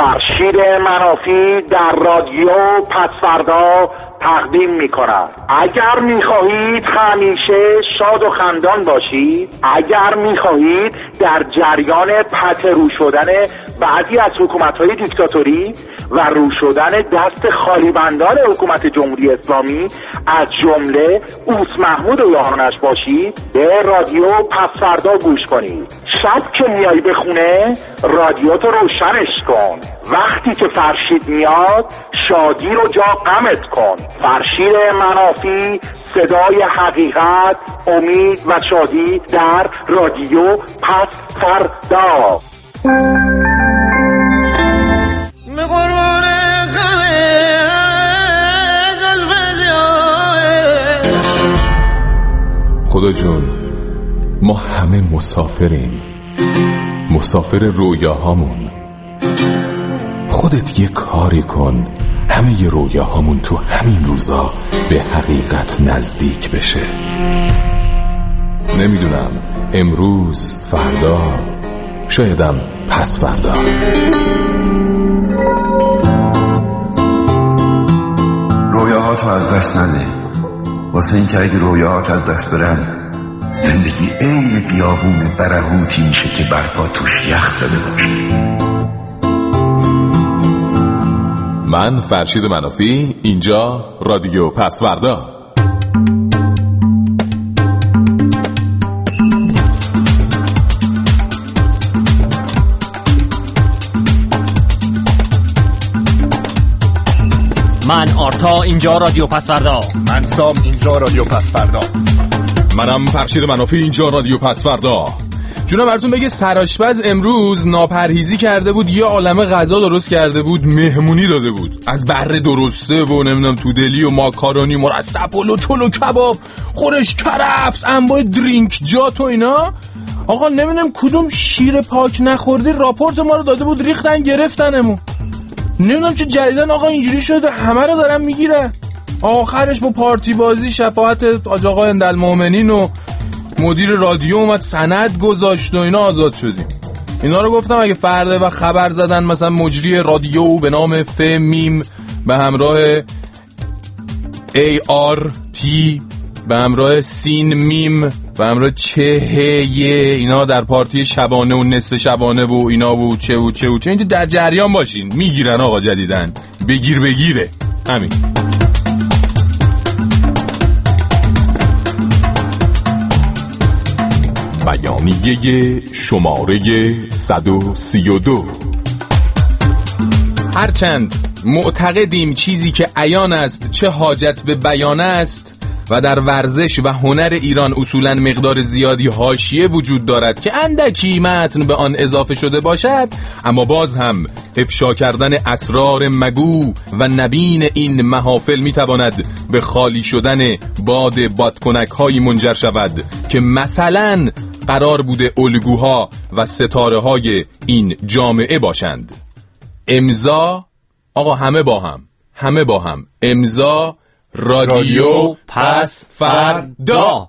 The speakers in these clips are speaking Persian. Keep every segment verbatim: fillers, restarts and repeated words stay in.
فرشید منافی در رادیو پسفردا تقدیم می کند. اگر می خواهید همیشه شاد و خندان باشید، اگر می خواهید در جریان پترو شدن بعضی از حکومت‌های دیکتاتوری و رو شدن دست خالی بندان حکومت جمهوری اسلامی از جمله اوس محمود و یارانش باشید، به رادیو پسفردا گوش کنید. شب که میای به خونه رادیو تو روشنش کن. وقتی که فرشید میاد شادی رو جا غمت کن. فرشید منافی، صدای حقیقت، امید و شادی در رادیو پسفردا. خدا جون، ما همه مسافریم، مسافر رویاهامون. خودت یه کاری کن همه ی رویاهامون تو همین روزا به حقیقت نزدیک بشه. نمیدونم، امروز، فردا، شایدم پس فردا. رویاهاتو از دست نده، واسه این که اگه رویاهات از دست برن زندگی عین بیابون برهوتی میشه که برپا توش یخ زده باشه. من فرشید منافی، اینجا رادیو پسفردا. من آرتا، اینجا رادیو پسفردا. من سام، اینجا رادیو پسفردا. منم فرشید منافی، اینجا رادیو پسفردا. جونم براتون بگه سرآشپز امروز ناپرهیزی کرده بود، یه عالمه غذا درست کرده بود، مهمونی داده بود، از بره درسته و نمیدونم تودلی و ماکارونی مرصب و لچل و کباب، خورش کرفس، انواع درینک جات و اینا. آقا نمیدونم کدوم شیر پاک نخوردی راپورت ما رو داده بود، ریختن گرفتنمون. نمیدونم چه جدیدن آقا اینجوری شده، همه رو دارن میگیره. آخرش با پارتی بازی شفاعت حاج آقا اندالمومنین و مدیر رادیو اومد سند گذاشت و اینا آزاد شدیم. اینا رو گفتم اگه فرده و خبر زدن مثلا مجری رادیو به نام ف میم به همراه ای آر تی به همراه سین میم به همراه چه هیه اینا در پارتی شبانه و نصف شبانه و اینا و چه و چه و چه اینجا در جریان باشین. میگیرن آقا جدیدن، بگیر بگیره همین. بیانیه شماره صد و سی و دو. هرچند معتقدیم چیزی که عیان است چه حاجت به بیان است و در ورزش و هنر ایران اصولاً مقدار زیادی حاشیه وجود دارد که اندکی متن به آن اضافه شده باشد، اما باز هم افشا کردن اسرار مگو و نبین این محافل میتواند به خالی شدن باد بادکنک هایی منجر شود که مثلاً قرار بوده الگوها و ستاره های این جامعه باشند. امضا آقا همه با هم همه با هم امضا رادیو پسفردا.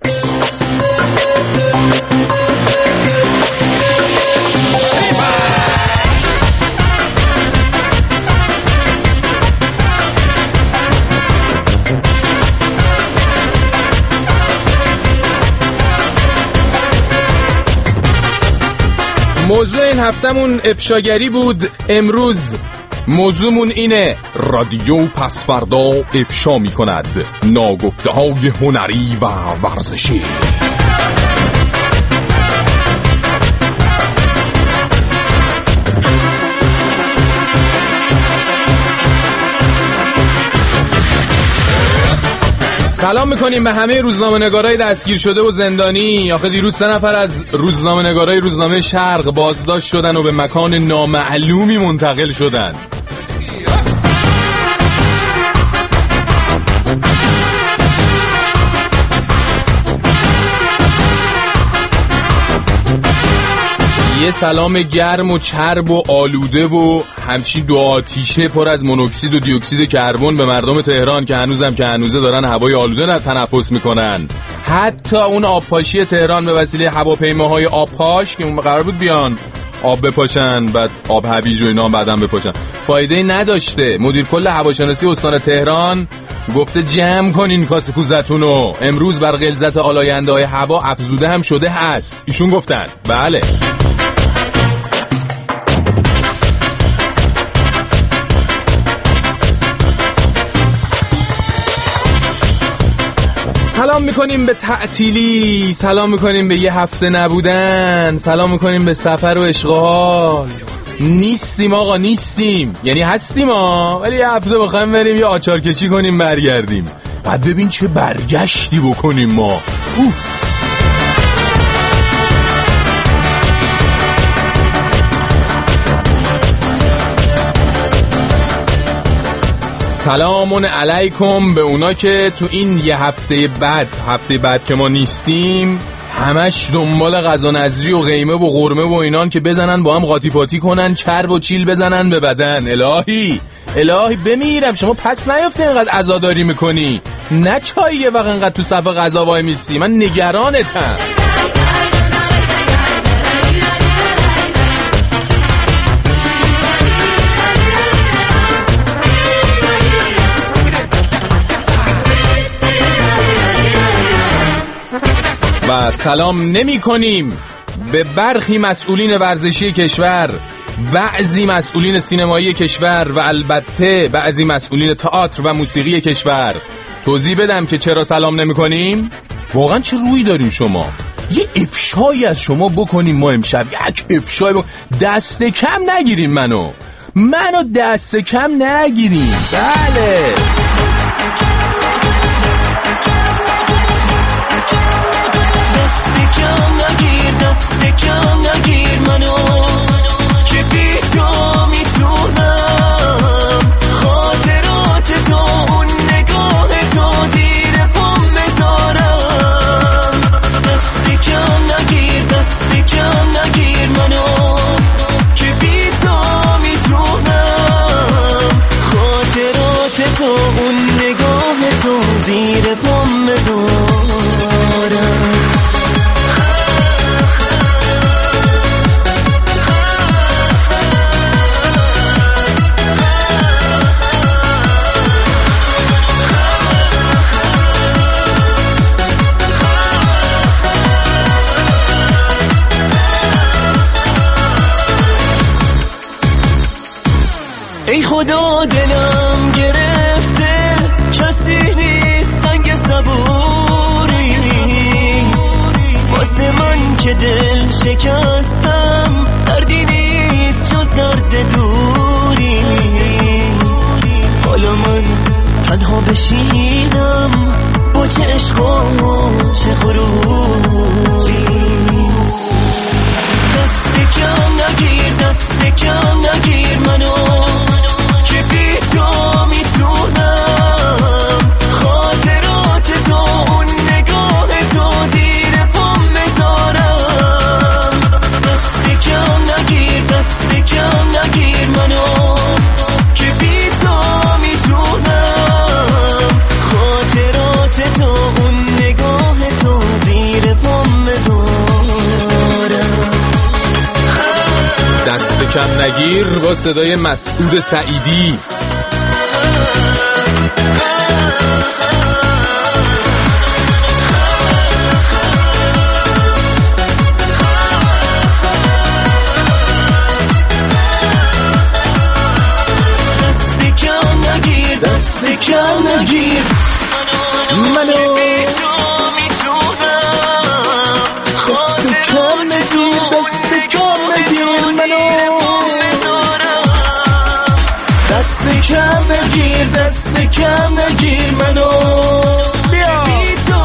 موضوع این هفتمون افشاگری بود. امروز موضوعمون اینه: رادیو پسفردا افشا می کند ناگفته های هنری و ورزشی. سلام میکنیم به همه روزنامه‌نگارای دستگیر شده و زندانی. آخه دیروز سه نفر از روزنامه‌نگارای روزنامه شرق بازداشت شدن و به مکان نامعلومی منتقل شدن. یه سلام گرم و چرب و آلوده و همچین دو آتیشه پر از مونوکسید و دیوکسید کربن به مردم تهران که هنوزم که هنوزه دارن هوای آلوده را تنفس میکنن. حتی اون آبپاشی تهران به وسیله هواپیماهای آبپاش که اون قرار بود بیان آب بپاشن، بعد آب هویج و اینا هم بعدم بپاشن. فایده نداشته. مدیر کل هواشناسی استان تهران گفته جمع کنین کاسه کوزتونو، امروز بر غلظت آلاینده های هوا افزوده هم شده هست. ایشون گفتن. بله. سلام میکنیم به تعطیلی، سلام میکنیم به یه هفته نبودن، سلام میکنیم به سفر و عشق و حال. نیستیم آقا، نیستیم، یعنی هستیم ها، ولی یه هفته بخوایم بریم یه آچار کشی کنیم برگردیم. بعد ببین چه برگشتی بکنیم ما. اوف. سلامون علیکم به اونا که تو این یه هفته بعد هفته بعد که ما نیستیم همش دنبال غذا نظری و قیمه و قرمه و اینان که بزنن با هم قاطی پاتی کنن، چرب و چیل بزنن به بدن. الهی الهی بمیرم، شما پس نیفته اینقدر عزاداری میکنی، نه چایی یه وقت اینقدر تو صف غذا وای میستی، من نگرانتم. و سلام نمی کنیم به برخی مسئولین ورزشی کشور، بعضی مسئولین سینمایی کشور و البته بعضی مسئولین تئاتر و موسیقی کشور. توضیح بدم که چرا سلام نمی کنیم؟ واقعا چه روی داریم شما؟ یه افشایی از شما بکنیم ما امشب، یک افشای بکنیم. دست کم نگیریم منو منو دست کم نگیریم. بله دست کم نگیر منو که بی تو میتونم خاطرات تو اون نگاه تو زیر پام بذارم. دست کم نگیر دست کم نگیر منو که بی تو میتونم خاطرات تو اون نگاه تو زیر پام بذارم. ای خدا دلم گرفته، کسی نیست سنگ صبوری واسه من که دل شکستم، دردی نیست جز درد دوری. حالا من تنها بشینم با چه عشق و چه غروری. دست کم نگیر دست کم نگیر منو که بی تو میتونم خاطرات تو اون نگاه تو زیر پام بذارم. دست کم نگیر دست کم نگیر منو که بی تو میتونم خاطرات تو اون نگاه تو زیر پام بذارم. دست کم نگیر با صدای مسعود سعیدی. دست کم نگیر دست کم نگیر منو که بی تو میتونم خاطرات تو دست کم نگیر منو دست کم نگیر دست کم نگیر منو بیا بی تو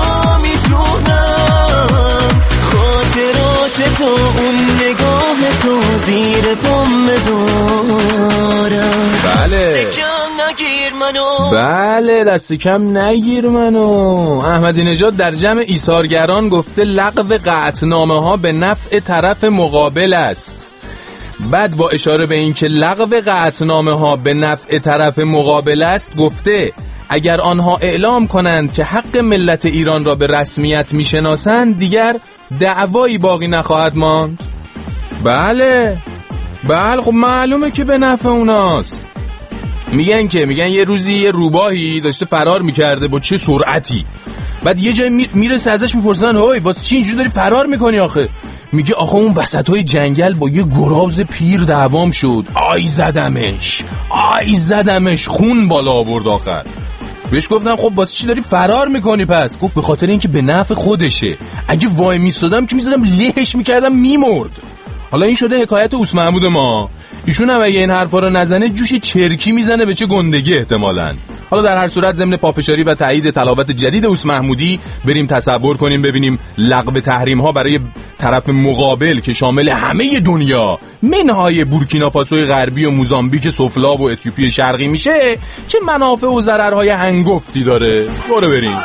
میتونم خاطرات تو اون نگاه تو زیر پام بذارم. بله دست کم نگیر منو بله دست کم نگیر منو. احمدی نژاد در جمع ایثارگران گفته لغو قطعنامه ها به نفع طرف مقابل است. بعد با اشاره به این که لغو قطعنامه ها به نفع طرف مقابل است گفته اگر آنها اعلام کنند که حق ملت ایران را به رسمیت میشناسند دیگر دعوایی باقی نخواهد ماند. بله بله خب معلومه که به نفع اوناست. میگن که میگن یه روزی یه روباهی داشته فرار میکرده با چه سرعتی، بعد یه جای میرسه ازش میپرسن هوی واسه چی اینجوری داری فرار میکنی آخه؟ میگه آخه اون وسطای جنگل با یه گراز پیر دعوام شد، آی زدمش آی زدمش خون بالا آورد آخر. بهش گفتم خب واسه چی داری فرار میکنی پس؟ گفت به خاطر اینکه به نفع خودشه، اگه وای میستادم که میزدم لهش میکردم میمرد. حالا این شده حکایت اوس محمود ما، ایشون هم اگه این حرفا رو نزنه جوش چرکی میزنه به چه گندگی احتمالاً. حالا در هر صورت ضمن پافشاری و تایید تلاوت جدید اوس محمودی بریم تصور کنیم ببینیم لغو تحریم ها برای طرف مقابل که شامل همه دنیا منهای بورکینافاسوی غربی و موزامبیک سفلا و اتیوپی شرقی میشه چه منافع و ضررهای هنگفتی داره. برو بریم.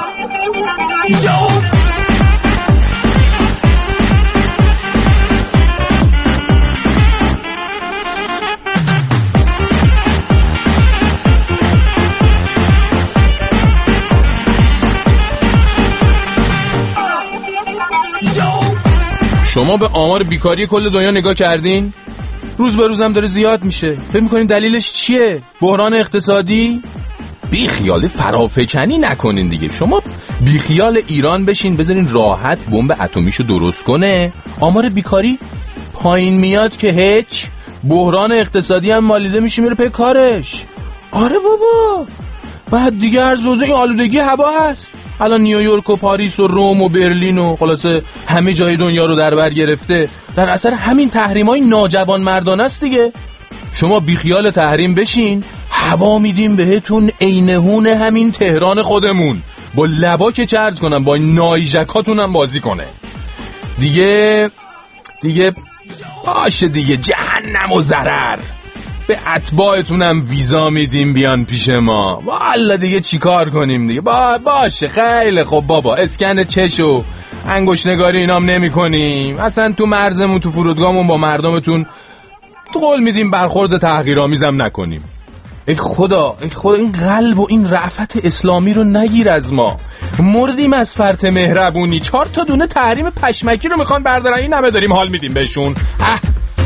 شما به آمار بیکاری کل دنیا نگاه کردین؟ روز به روز هم داره زیاد میشه. فکر میکنین دلیلش چیه؟ بحران اقتصادی؟ بی خیال فرافکنی نکنین دیگه. شما بی خیال ایران بشین بذارین راحت بمب اتمیشو درست کنه، آمار بیکاری پایین میاد که هیچ، بحران اقتصادی هم مالیده میشه میره پی کارش. آره بابا بعد دیگه ارزوزه این آلودگی هوا هست. الان نیویورک و پاریس و روم و برلین و خلاصه همه جای دنیا رو در بر گرفته در اثر همین تحریمای ناجوان مردانه است دیگه. شما بیخیال تحریم بشین، هوا میدیم بهتون عینهون همین تهران خودمون، با لبا که چرز کنم با نایجکاتونم بازی کنه دیگه. دیگه باشه دیگه، جهنم و ضرر. به اتباعتونم ویزا میدیم بیان پیش ما، والا دیگه چیکار کنیم دیگه. با باشه خیلی خب بابا، اسکن چش و انگشت نگاری اینام نمی کنیم اصلا. تو مرزمون تو فرودگاهمون با مردمتون قول میدیم برخورد تحقیرآمیزم نکنیم. ای خدا ای خدا این قلب و این رأفت اسلامی رو نگیر از ما. مردیم از فرط مهربونی. چهار تا دونه تحریم پشمکی رو میخوان بردارن، این همه داریم حال میدیم بهشون. اه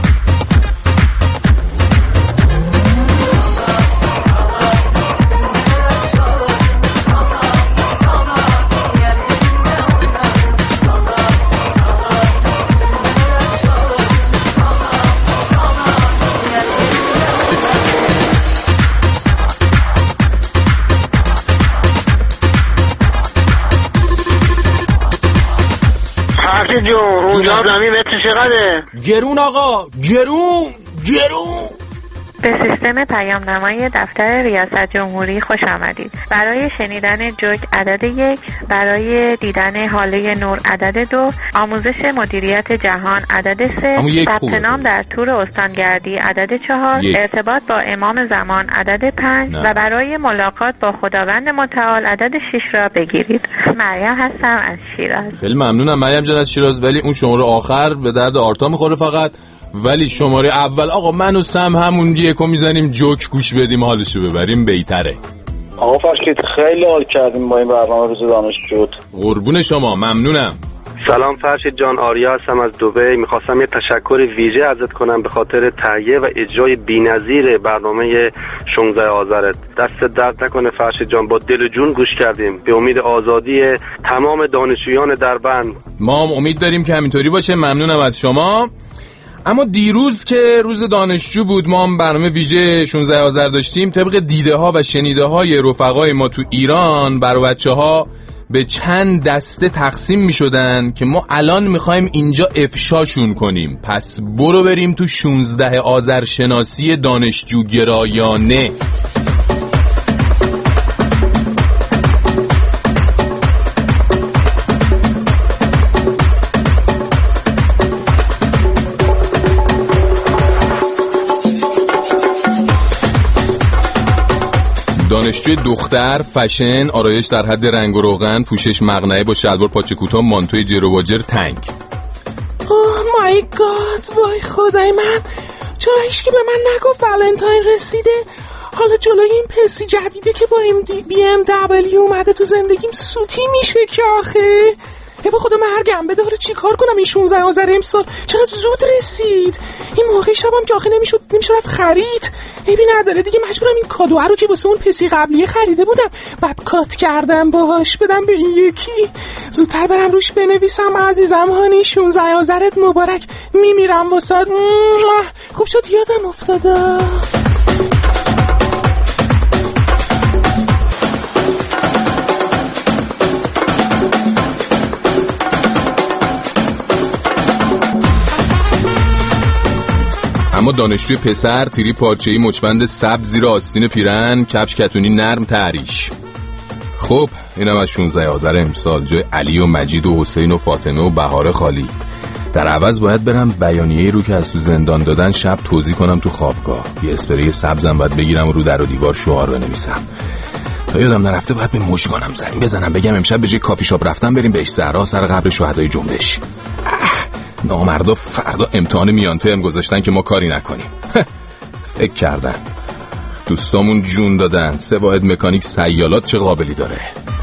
جو اونجا زمین متر چقدره؟ گرون آقا، گرون گرون. به سیستم پیام نمای دفتر ریاست جمهوری خوش آمدید. برای شنیدن جوک عدد یک، برای دیدن حاله نور عدد دو، آموزش مدیریت جهان عدد سه، ثبت نام در تور استانگردی عدد چهار، ارتباط با امام زمان عدد پنج و برای ملاقات با خداوند متعال عدد شش را بگیرید. مریم هستم از شیراز. خیلی ممنونم مریم جان از شیراز، ولی اون شماره آخر به درد آرتا میخوره فقط. ولی شماره اول آقا من و سم همون یکو میزنیم جوک گوش بدیم حالشو ببریم بهتره. آقا فرشید خیلی حال کردیم با این برنامه روز دانشجو. قربون شما ممنونم. سلام فرشید جان، آریا هستم از دبی. میخواستم یه تشکر ویژه ازت کنم به خاطر تهیه و اجرای بی‌نظیر برنامه شانزده آذرت. دست درد نکنه فرشید جان، با دل و جون گوش کردیم. به امید آزادی تمام دانشجویان دربند. ما هم امید داریم که همینطوری باشه. ممنونم از شما. اما دیروز که روز دانشجو بود ما هم برنامه ویژه شانزده آذر داشتیم. طبق دیده ها و شنیده های رفقای ما تو ایران برای بچه ها به چند دسته تقسیم می شدن که ما الان می خوایم اینجا افشاشون کنیم. پس برو بریم تو شانزده آذر شناسی دانشجو گرایانه. دانشجوی دختر، فشن، آرایش در حد رنگ و روغن، پوشش مقنعه با شلوار پاچه کوتاه، مانتوی جر و واجر، تنگ. اوه مای گاد، وای خدای من، چرا هیچکی به من نگفت ولنتاین رسیده؟ حالا جلوی این پسی جدیده که با ام دی بی ام دبلیو اومده تو زندگیم سوتی میشه که آخه ای خدا مرگم بده، حالا چی کار کنم؟ این شانزده آذر امسال چقدر زود رسید. این موقع شبم که آخه نمیشد نمیشه رفت خرید. ای بی نداره دیگه، مجبورم این کادو رو که واسه اون پسی قبلی خریده بودم بعد کات کردم باهاش بدم به این یکی. زودتر برم روش بنویسم عزیزم هانی شانزده آذرت مبارک، میمیرم واسات. خوب شد یادم افتاده. اما دانشجوی پسر تیری پارچه‌ای مچبند سبز زیر آستین پیرن، کفش کتونی نرم تریش. خب اینم از شانزده آذر امسال، جای علی و مجید و حسین و فاطمه و بهار خالی. در عوض باید برم بیانیه‌ای رو که از تو زندان دادن شب توزیع کنم تو خوابگاه. یه اسپری سبزم باید بگیرم و رو در و دیوار شعار بنویسم. تا یادم نرفته باید به مژگانم زنگ بزنم بگم امشب به جای کافی شاپ رفتم بریم بهش زهرا سر قبر شهدای جنبش. نامردا فردا امتحان میان ترم گذاشتن که ما کاری نکنیم. فکر کردن دوستامون جون دادن، سه واحد مکانیک سیالات چه قابلی داره.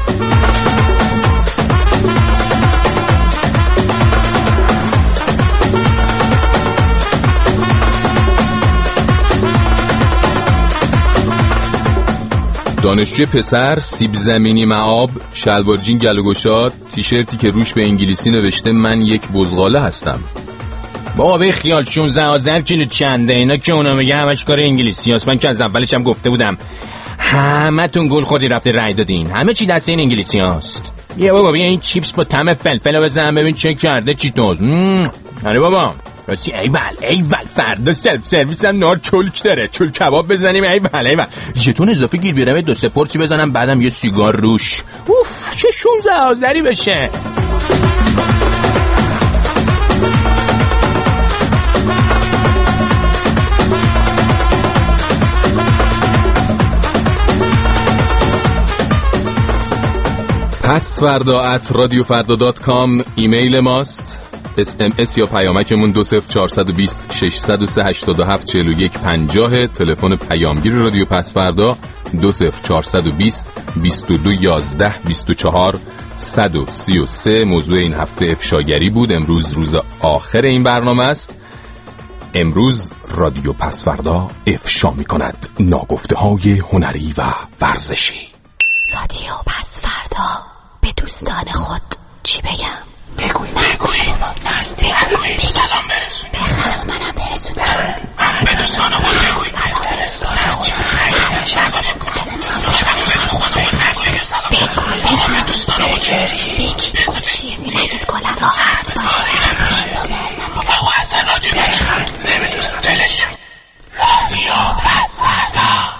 دانشجوی پسر سیب زمینی معاب، شلوار جین گل و گشاد، تیشرتی که روش به انگلیسی نوشته من یک بزغاله هستم. بابا به خیال شانزده آذر کیلو چنده، اینا که اونا میگه همش کار انگلیسی هست. من که از اولش هم گفته بودم همه تون گل خودی رفته رای دادین، همه چی دست این انگلیسی هست. بیا بابا بیا این چیپس با طعم فلفل رو بزن ببین چه کرده چیتوز. آره بابا راستی ایول ایول فردا سلف سرویس هم نار چلک داره، چل کباب بزنیم. ایول ایول ژتون اضافه گیر بیارم دو سه پرسی بزنم بعدم یه سیگار روش. اوف چه شانزده آذری بشه. پس فردا ات رادیو فردا دات کام ایمیل ماست. اس ام اس یا پیامکمون دو صفر چهارصد و بیست ششصد و سه هشتاد و هفت چهل و یک پنجاه. تلفن پیامگیر رادیو پس فردا دو صفر چهارصد و بیست بیست و دو یازده بیست و چهار صد و سی و سه. موضوع این هفته افشاگری بود. امروز روز آخر این برنامه است. امروز رادیو پس فردا افشا می کند ناگفته های هنری و ورزشی. رادیو پس فردا به دوستان خود چی بگم؟ بگوی بگوی نزدیک بگوی سلام برسون، بخرم منم برسون، به دوستان خود بگوی به دوستان خود بگوی به دوستان خود بگی چیزی نگید کلم راحت باشی. آقا اصلا رادیو بچه نمیدوستم دلش رادیو پس فردا.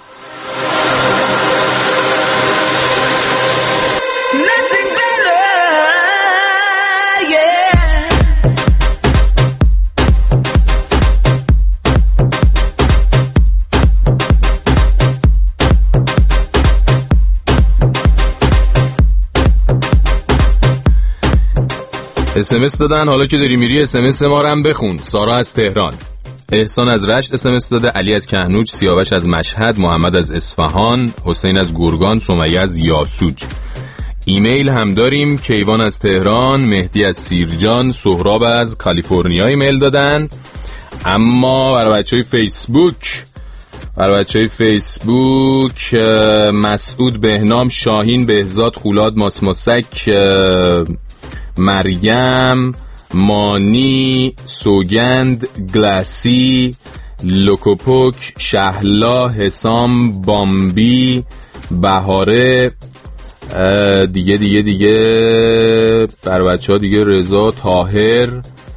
اس ام اس دادن، حالا که داری میری اس ام اس ما رو هم بخون. سارا از تهران، احسان از رشت اس ام اس داده، علی از کهنوج، سیاوش از مشهد، محمد از اصفهان، حسین از گرگان، سمیه از یاسوج. ایمیل هم داریم. کیوان از تهران، مهدی از سیرجان، سهراب از کالیفرنیا ایمیل دادن. اما برای بچهای فیسبوک برای بچهای فیسبوک مسعود، بهنام، شاهین، بهزاد، خولاد، ماسماسک، مریم، مانی، سوگند، گلاسی، لوکوپوک، شهلا، حسام، بامبی، بهاره، دیگه دیگه دیگه بر بچه ها دیگه رضا، طاهر،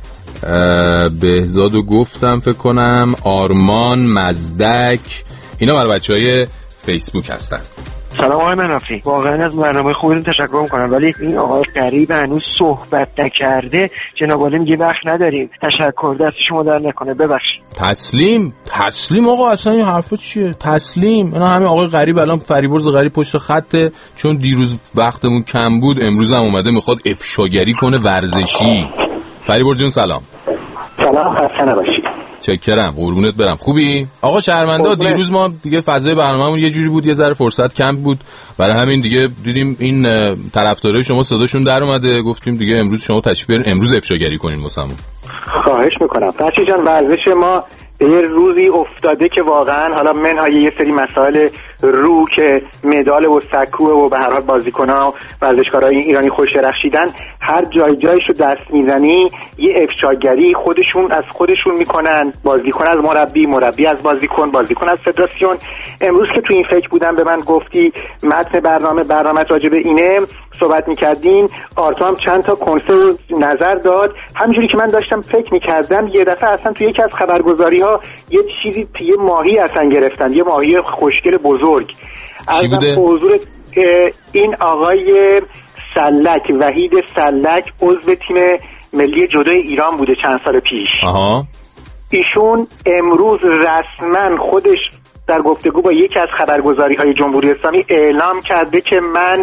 بهزادو گفتم فکر کنم، آرمان، مزدک، اینا برای بچه های فیسبوک هستن. سلام آقای منافی، واقعا از برنامه خوبتون تشکر میکنم، ولی این آقای غریب هنوز صحبت نکرده. جناب عالی میگه وقت نداریم. تشکر، دست شما در نکنه، ببخشید. تسلیم تسلیم آقا، اصلا این حرفا چیه؟ تسلیم. اینا همین آقای غریب الان فریبرز غریب پشت خطه، چون دیروز وقتمون کم بود امروز هم اومده میخواد افشاگری کنه ورزشی. فریبرز جون سلام. سلام، خسته نباشید. چکرم، قربونت برم. خوبی؟ آقا شرمنده، دیروز ما دیگه فضای برنامه‌مون یه جوری بود، یه ذره فرصت کم بود، برای همین دیگه دیدیم این طرفدارای شما صداشون در اومده، گفتیم دیگه امروز شما تشریف بیارین، امروز افشاگری کنین واسمون. خواهش میکنم. فرشید جان، ورزش ما به یه روزی افتاده که واقعا حالا منهای یه سری مسائل رو که مدال و سکوه و به هر حال بازیکن‌ها و ورزشکارای ایرانی خوش درخشیدن، هر جای جایشو دست میزنی یه افشاگری خودشون از خودشون میکنن، بازیکن از مربی، مربی از بازیکن، بازیکن از فدراسیون. امروز که تو این فکر بودم به من گفتی متن برنامه برنامه راجع به اینه صحبت میکردین، آرتا هم چند تا کنسه نظر داد. همینجوری که من داشتم فکر میکردم یه دفعه اصلا تو یکی از خبرگزاری‌ها یه چیزی، یه ماهی اصلا گرفتن، یه ماهی خوشگل بزرگ. چی بوده؟ حضور این آقای سلک، وحید سلک، عضو تیم ملی جودو ایران بوده چند سال پیش. آها. ایشون امروز رسما خودش در گفتگو با یکی از خبرگزاری‌های جمهوری اسلامی اعلام کرده که من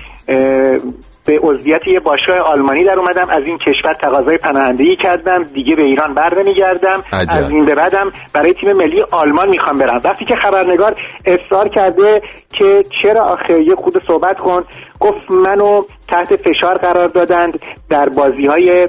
به عضویت یه باشگاه آلمانی در اومدم، از این کشور تقاضای پناهندگی کردم، دیگه به ایران بر نمیگردم، از این به بعدم برای تیم ملی آلمان میخوام برم. وقتی که خبرنگار اصرار کرده که چرا آخه یه خود صحبت کن، گفت منو تحت فشار قرار دادند در بازی‌های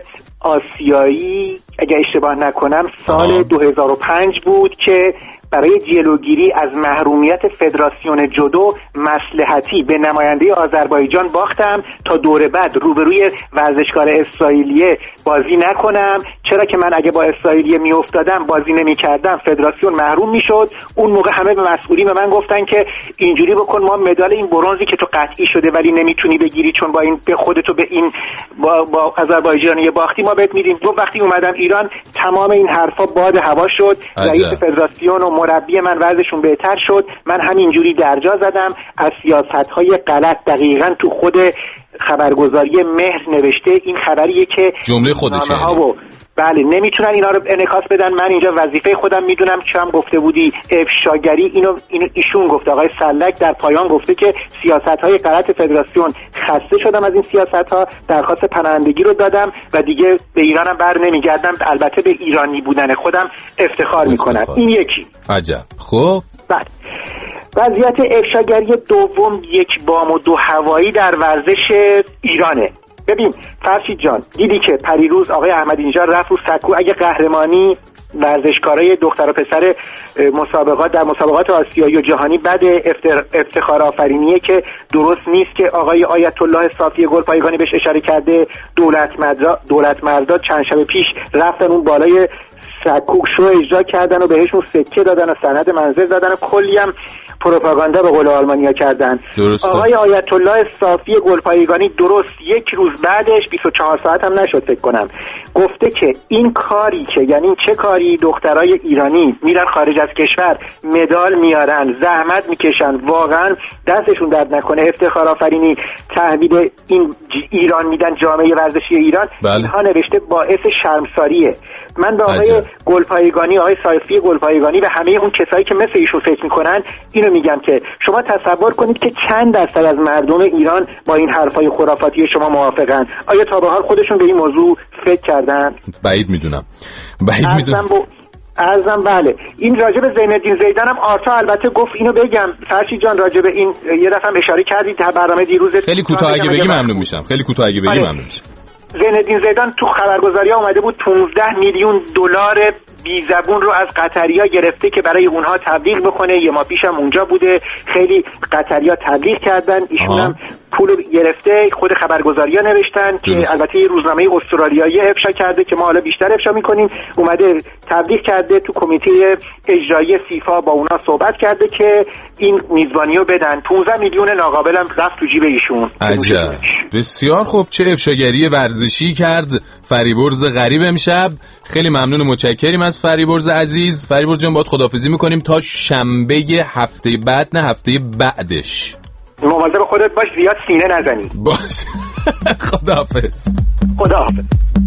آسیایی، اگه اشتباه نکنم سال آه. دو هزار و پنج بود که برای جلوگیری از محرومیت فدراسیون جودو مصلحتی به نماینده آذربایجان باختم تا دور بعد روبروی ورزشکار اسرائیلیه بازی نکنم، چرا که من اگه با اسرائیلیه میافتادم بازی نمی‌کردم فدراسیون محروم میشد. اون موقع همه به مسئولین به من گفتن که اینجوری بکن، ما مدال این برنزی که تو قطعی شده ولی نمیتونی بگیری چون با این به خودتو به این با, با آذربایجانی باختی ما بهت میدیم. دو وقتی اومدم ایران تمام این حرفا باد هوا شد، رئیس فدراسیون و مربی من وضعشون بهتر شد، من همینجوری درجا زدم. از سیاست‌های غلط دقیقاً تو خود خبرگزاری مهر نوشته، این خبریه که جمله خودشه و بله نمیتونن اینا رو انعکاس بدن. من اینجا وظیفه خودم میدونم، چم گفته بودی افشاگری، اینو, اینو ایشون گفته، آقای سلک در پایان گفته که سیاست‌های غلط فدراسیون، خسته شدم از این سیاست‌ها، درخواست پناهندگی رو دادم و دیگه به ایرانم بر نمیگردم، البته به ایرانی بودن خودم افتخار میکنم. این یکی. عجب. خب بله. وضعیت افشاگری دوم یک بام و دو هوایی در ورزش ایرانه. ببین فرشید جان، دیدی که پریروز آقای احمدی نژاد رفت رو سکو، اگه قهرمانی ورزشکارای دختر و پسر مسابقات در مسابقات آسیایی و جهانی بعد افتخار آفرینیه که درست نیست که آقای آیت الله صافی گلپایگانی بهش اشاره کرده. دولت مردا دولت مردا چند شب پیش رفتن اون بالای سکو شو اجرا کردن و بهشون سکه دادن و سند منزل دادن و کلی هم پروپاگاندا به قول آلمانیا کردن. درسته. آقای آیت الله صافی گلپایگانی درست یک روز بعدش بیست و چهار ساعت هم نشد فکر کنم گفته که این کاری که یعنی چه کاری، دخترای ایرانی میرن خارج از کشور مدال میارن، زحمت میکشن، واقعا دستشون درد نکنه، افتخار آفرینی تحویل این ایران میدن جامعه ورزشی ایران. بله. اینها نوشته باعث شرمساریه. من به آقای گلپایگانی، آقای صافی گلپایگانی و همه اون کسایی که مثل ایشون فکر میکنن اینو میگم که شما تصور کنید که چند درصد از مردم ایران با این حرفای خرافاتی شما موافقن؟ آیا تا به حال خودشون به این موضوع فکر کردن؟ بعید میدونم. بعید میدونم. ارزم بله. این راجب زینالدین زیدان هم آرتا البته گفت، اینو بگم فرشید جان راجب این یه دفعه اشاره کردید در برنامه دیروز. خیلی کوتاه اگه بگی ممنون میشم. خیلی کوتاه اگه بگی ممنون میشم. زینالدین زیدان تو خبرگزاری اومده بود پانزده میلیون دلار بی زبون رو از قطریا گرفته که برای اونها تبلیغ بکنه. یه ماه پیشم اونجا بوده، خیلی قطریا تبلیغ کردن، ایشون هم پول گرفته. خود خبرگزاریا نوشتن که البته یه روزنامه استرالیایی افشا کرده که ما حالا بیشتر افشا میکنیم، اومده تبلیغ کرده تو کمیته اجرایی فیفا با اونا صحبت کرده که این میزبانی رو بدن. پانزده میلیون ناقابل هم رفت تو جیب ایشون. عجب. بسیار خوب. چه افشاگری ورزشی کرد فریبرز غریب امشب. خیلی ممنون و متشکریم از فریبرز عزیز. فریبرز جان باید خداحافظی میکنیم تا شنبه هفته بعد، نه هفته بعدش. مواظب خودت باش زیاد سینه نزنی. باش. خداحافظ. خداحافظ.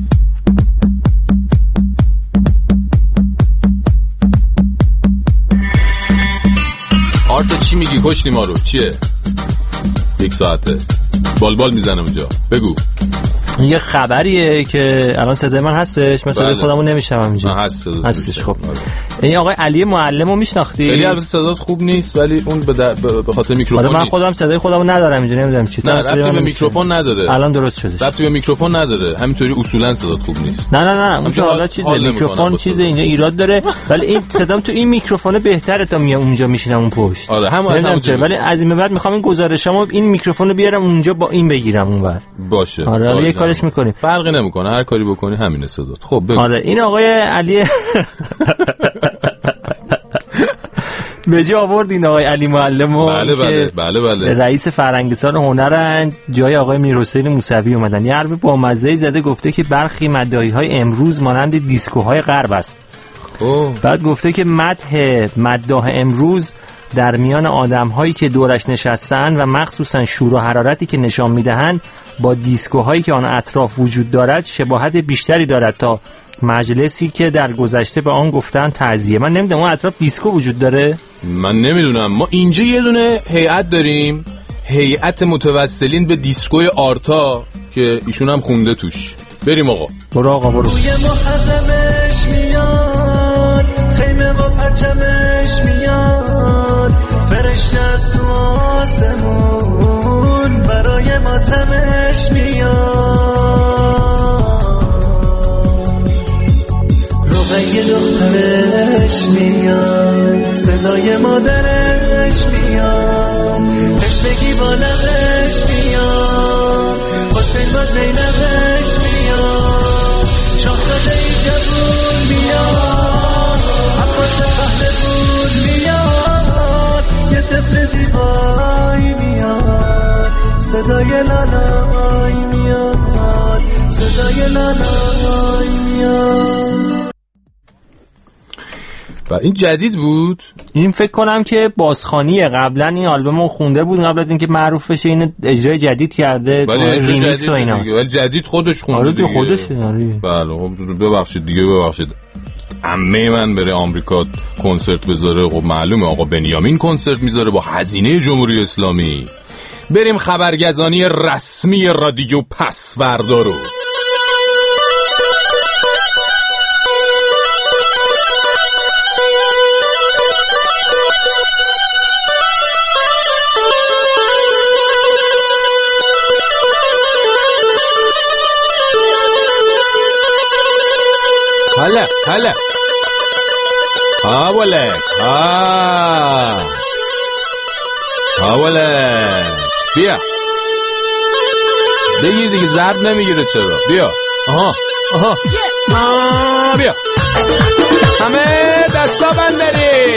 آرتا چی میگی؟ کشتی ما رو. چیه؟ یک ساعته بالبال میزنم اونجا. بگو. یه خبریه که الان صدای من هستش، مثلا بله. خودمو نمیشنوم اینجا. هست هستش. خب این آقای علی معلمو میشناختی؟ خیلی البته صدات خوب نیست ولی اون به به خاطر میکروفون نیست. من خودم صدای خودمو ندارم اینجا، نمیدونم چی. نه ربطی به میکروفون نداره. الان درست شده. ربطی به میکروفون نداره. همینطوری اصولا صدات خوب نیست. نه نه نه اون حالا چیزه میکروفون چیزه اینجا ایراد داره ولی این صدام تو این میکروفون بهتره تا میام اونجا میشینم اون پشت. آره همون از همون. ولی از این بعد میخوام این گزارشامو این میکروفون رو بیارم اونجا با این بگیرم اونور. باشه. آره یه کارش میکنیم. فرقی نمیکنه هر کاری بکنی همین صدات. خب بگو. آره این آقای علی به جا آورد این آقای علی معلمو. بله بله بله بله. رئیس فرهنگستان هنرن، جای آقای میرحسین موسوی اومدن. یه حرف با مزه زده، گفته که برخی مداحی‌های امروز مانند دیسکوهای غرب است. اوه. بعد گفته که مدح مداح امروز در میان آدم‌هایی که دورش نشستن و مخصوصا شور و حرارتی که نشان می‌دهند با دیسکوهایی که آن اطراف وجود دارد شباهت بیشتری دارد تا مجلسی که در گذشته به آن گفتن تعزیه. من نمیدونم اون اطراف دیسکو وجود داره؟ من نمیدونم. ما اینجا یه دونه هیئت داریم، هیئت متوسلین به دیسکوی آرتا که ایشون هم خونده توش. بریم آقا. برو آقا برو. روی محرمش میاد، خیمه و پرچمش میاد، فرشته از تو آسمون برای ماتمش میاد، روغه دخترش میاد، صدای مادرش میاد، تشنگی با لبش میاد، حسین با زینبش میاد، شاهزاده ای جوون میاد، عباس پهلوون میاد، یه طفل زیبایی میاد، صدای لالایی میاد، صدای لالایی میاد. و این جدید بود؟ این فکر کنم که بازخوانیه. قبلا این آلبومو خونده بود قبل از اینکه معروف بشه، این اجرای جدید کرده، ریمیکس و ایناست. ولی جدید خودش خونده. آره تو خودشه. آره بله ببخشید دیگه ببخشید. عمه من بره آمریکا کنسرت بذاره، خب معلومه آقا بنیامین کنسرت میذاره با هزینه جمهوری اسلامی. بریم خبرگزانی رسمی رادیو پسوردا رو. هلا هلا ها ولک ها ها ولک بیا بگیر دیگه، ضرب نمیگیره چرا؟ بیا آها آها آه بیا همه دستا بندری.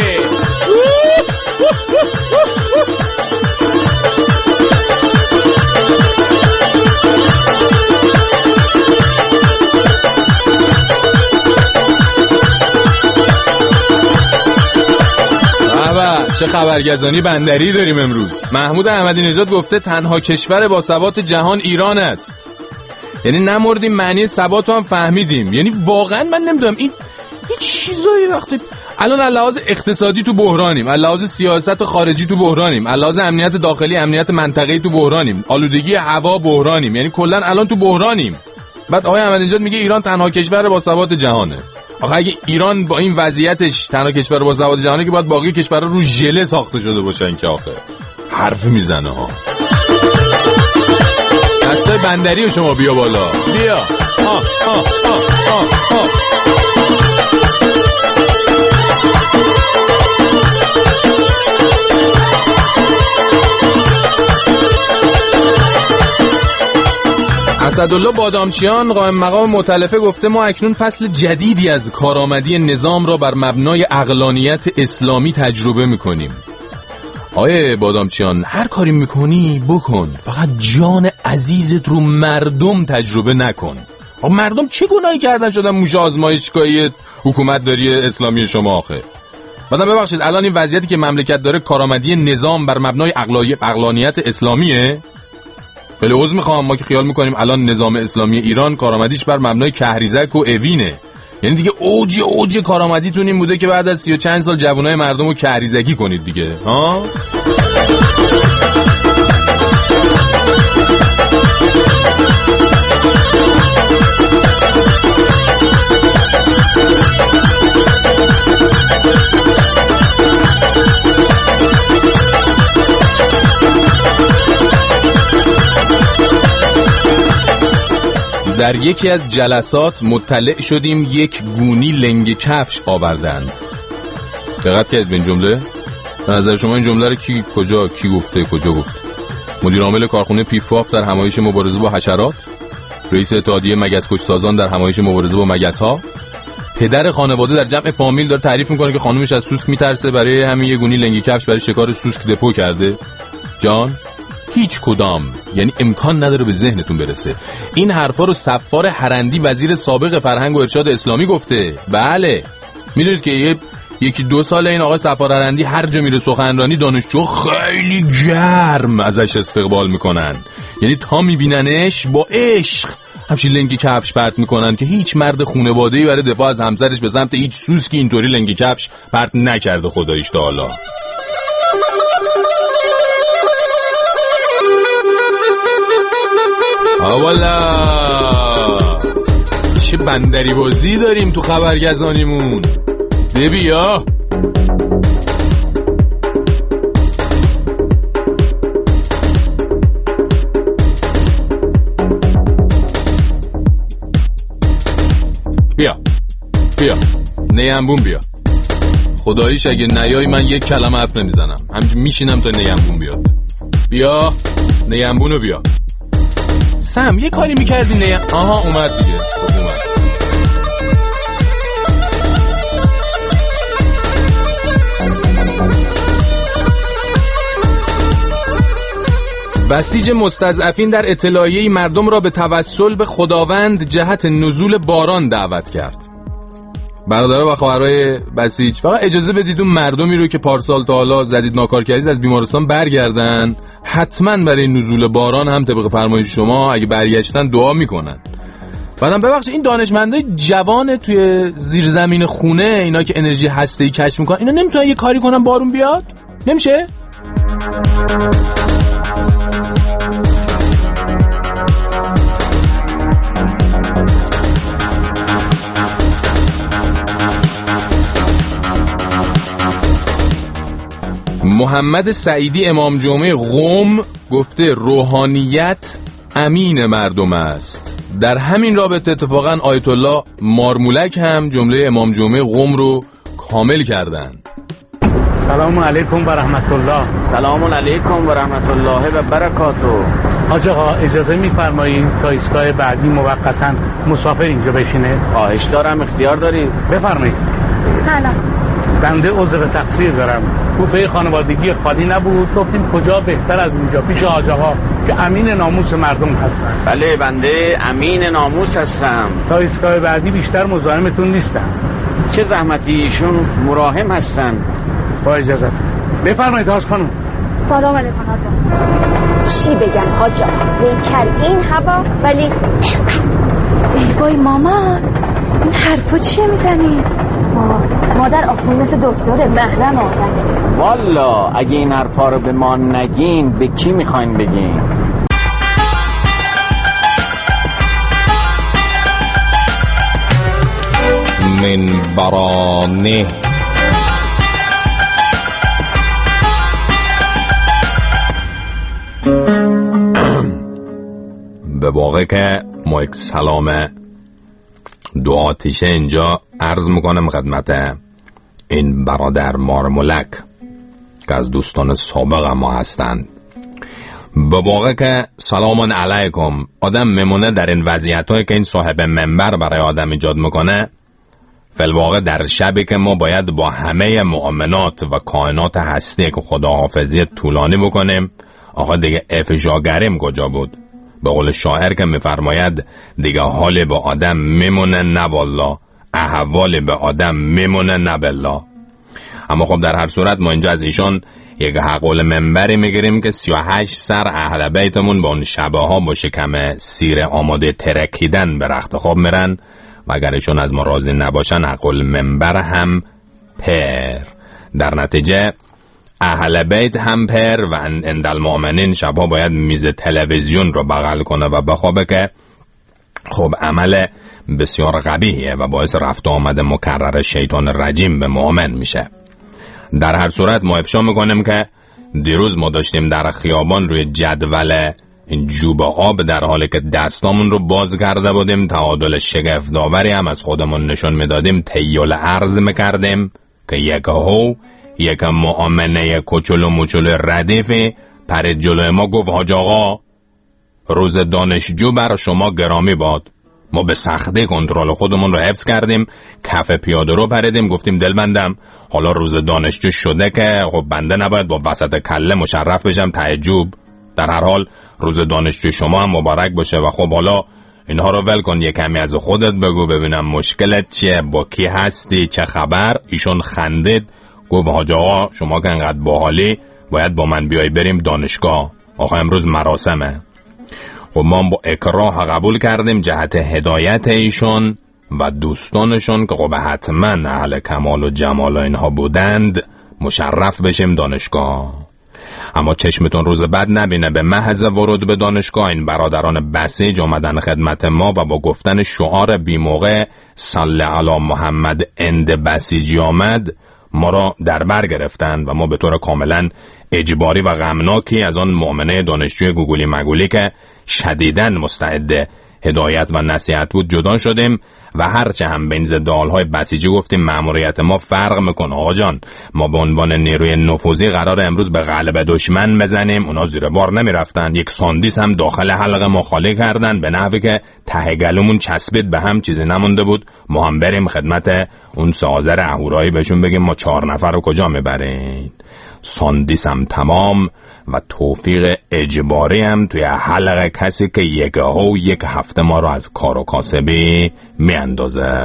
چه خبرگزانی بندری داریم امروز. محمود احمدی نژاد گفته تنها کشور با ثبات جهان ایران است. یعنی نمردیم، معنی ثبات رو هم فهمیدیم. یعنی واقعا من نمیدونم این این چیزایی وقتی الان لحاظ اقتصادی تو بحرانیم، لحاظ سیاست خارجی تو بحرانیم، لحاظ امنیت داخلی، امنیت منطقه‌ای تو بحرانیم، آلودگی هوا بحرانیم، یعنی کلا الان تو بحرانیم. بعد آقای احمدی نژاد میگه ایران تنها کشور با ثبات جهانه. آخه اگه ایران با این وضعیتش تنها کشور با ثبات جهانی که باید باقی کشورها رو ژله ساخته شده باشن که آخه حرف میزنه ها. دستای بندری رو شما بیا بالا بیا. آه آه آه آه آه. اسدالله بادامچیان قائم مقام مؤتلفه گفته ما اکنون فصل جدیدی از کارآمدی نظام را بر مبنای عقلانیت اسلامی تجربه میکنیم. آیه بادامچیان هر کاری میکنی بکن، فقط جان عزیزت رو مردم تجربه نکن. آقا مردم چه گناهی کردن شدن موشه آزمایشگاهی حکومت داری اسلامی شما آخه؟ بعدم ببخشید الان این وضعیتی که مملکت داره کارآمدی نظام بر مبنای عقلانیت اسلامیه؟ بله عذر میخوام، ما که خیال میکنیم الان نظام اسلامی ایران کارآمدیش بر مبنای کهریزک و اوینه. یعنی دیگه اوج اوج کارآمدیتون این بوده که بعد از سی و چند سال جوانای مردم رو کهریزکی کنید دیگه ها؟ در یکی از جلسات مطلع شدیم یک گونی لنگ کفش آوردند. دقت کردید به این جمله؟ به نظر شما این جمله رو کی کجا کی گفته کجا گفته؟ مدیر عامل کارخونه پیفاف در همایش مبارزه با حشرات؟ رئیس اتحادیه مگس‌کش سازان در همایش مبارزه با مگس‌ها؟ پدر خانواده در جمع فامیل داره تعریف میکنه که خانومش از سوسک میترسه، برای همین یه گونی لنگی کفش برای شکار سوسک دپو کرده. جان هیچ کدام، یعنی امکان نداره به ذهنتون برسه. این حرفا رو صفار حرندی وزیر سابق فرهنگ و ارشاد اسلامی گفته. بله میدونید که یه یکی دو سال این آقای صفار حرندی هر جا میره سخنرانی دانشجو خیلی گرم ازش استقبال میکنن، یعنی تا میبیننش با عشق همچین لنگی کفش پرت میکنن که هیچ مرد خونواده‌ای برای دفاع از همسرش به سمت هیچ سوسکی اینطوری لنگی کفش پرت نکرده خداییش تا حالا. آوالا چه بندری بازی داریم تو خبرگزانیمون. بیا بیا بیا نیمبون بیا. خداییش اگه نیای من یک کلمه حرف نمیزنم، همینجور میشینم تا نیمبون بیاد. بیا نیمبونو بیا. سم یه کاری میکردی نیم آها اومد دیگه. اومد. بسیج مستضعفین در اطلاعیه مردم را به توسل به خداوند جهت نزول باران دعوت کرد. برادرها و خواهرای بسیج فقط اجازه بدید اون مردمی رو که پارسال تا حالا زدید ناکار کردید از بیمارستان برگردن، حتما برای نزول باران هم طبق فرمایش شما اگه برگشتن دعا میکنن. بعدم ببخشید این دانشمندای جوان توی زیرزمین خونه، اینا که انرژی هسته‌ای کشف میکنن، اینا نمیتونن یه کاری کنن بارون بیاد؟ نمیشه؟ محمد سعیدی امام جمعه قم گفته روحانیت امین مردم است. در همین رابطه اتفاقا آیت الله مارمولک هم جمله امام جمعه قم رو کامل کردند. سلام علیکم و رحمت الله. سلام علیکم و رحمت الله و برکاته. حاج آقا اجازه میفرمایید تا ایستگاه بعدی موقتا مسافر اینجا بشینه؟ خواهش دارم، اختیار دارید. بفرمایید. سلام. بنده عذر تقصیر دارم، کوپه خانوادگی خالی نبود، گفتیم کجا بهتر از اینجا پیش حاج آقا که امین ناموس مردم هستن. بله بنده امین ناموس هستم. تا ایستگاه بعدی بیشتر مزاحمتون نیستم. چه زحمتی، ایشون مراهم هستن. با اجازت بفرمایید حاج خانم. سلام علیکم حاج آقا. چی بگم حاج آقا، بیکر این هوا ولی ای وای ماما این حرفا چیه میزنی؟ ما مادر آخون مثل دکتر محرم آورده. والا اگه این حرفا رو به ما نگین به کی میخواین بگین؟ من برانه به واقع که ما یک سلام دو آتیشه اینجا عرض میکنم خدمت این برادر مارمولک که از دوستان سابق ما هستند. به واقع که سلام علیکم آدم میمونه در این وضعیت هایی که این صاحب منبر برای آدم ایجاد میکنه. فی‌الواقع در شبی که ما باید با همه مؤمنات و کائنات هستی که خداحافظی طولانی بکنیم، آقا دیگه افشاگریم کجا بود؟ به قول شاعر که میفرماید دیگه حال به آدم میمونه نه والله، احوال به آدم میمونه نه بالله. اما خب در هر صورت ما اینجا از ایشان یک حقول منبری میگیریم که سی و هشت سر اهل بیتمون با اون شبه ها با شکم سیر آماده ترکیدن به رخت خواب میرن و اگر ایشون از ما راضی نباشن حقول منبر هم پر. در نتیجه اهل بیت هم پر و عند المؤمنین شبها باید میز تلویزیون رو بغل کنه و بخوابه که خب عمل بسیار قبیحیه و باعث رفت و آمد مکرر شیطان رجیم به مؤمن میشه. در هر صورت ما افشا میکنیم که دیروز ما داشتیم در خیابان روی جدول این جوب آب در حالی که دستامون رو باز کرده بودیم، تعادل شگفت‌آوری هم از خودمون نشون میدادیم، تیول عرض میکردیم که یک هو یک مؤمنه کوچولو موچولو ردیفی پرید جلوی ما گفت حاج آقا روز دانشجو بر شما گرامی باد. ما به سختی کنترل خودمون رو حفظ کردیم، کف پیاده رو پریدیم، گفتیم دلبندم حالا روز دانشجو شده که خب بنده نباید با وسط کله مشرف بشم تعجب. در هر حال روز دانشجو شما هم مبارک باشه و خب حالا اینها رو ول کن، یه کمی از خودت بگو ببینم مشکلت چیه، با کی هستی، چه خبر. ایشون خندید گفت حاج آقا شما که انقدر باحالی باید با من بیای بریم دانشگاه، آخه امروز مراسمه. خب ما با اکراه قبول کردیم جهت هدایت ایشون و دوستانشون که خب حتما اهل کمال و جمال اینها بودند مشرف بشیم دانشگاه. اما چشمتون روز بعد نبینه به محض ورود به دانشگاه این برادران بسیج آمدن خدمت ما و با گفتن شعار بی موقع صلی علی محمد اند بسیجی آمد ما را در بر گرفتند و ما به طور کاملا اجباری و غمناکی از آن مؤمنه دانشجوی گوگلی مگولی که شدیداً مستعد هدایت و نصیحت بود جدا شدیم و هرچه هم بین ضدالهای بسیجی گفتیم مأموریت ما فرق میکنه آقا جان، ما به عنوان نیروی نفوذی قرار امروز به غلبه دشمن بزنیم، اونا زیر بار نمیرفتن. یک ساندیس هم داخل حلقه ما خالی کردن به نحوی که ته گلومون چسبید به هم، چیزی نمونده بود. ما هم بریم خدمت اون سازر اهورایی بهشون بگیم ما چهار نفر رو کجا میبرین. ساندیس هم تمام و توفیق اجباری هم توی حلقه کسی که یک و یک هفته ما رو از کار و کاسبی می اندازه.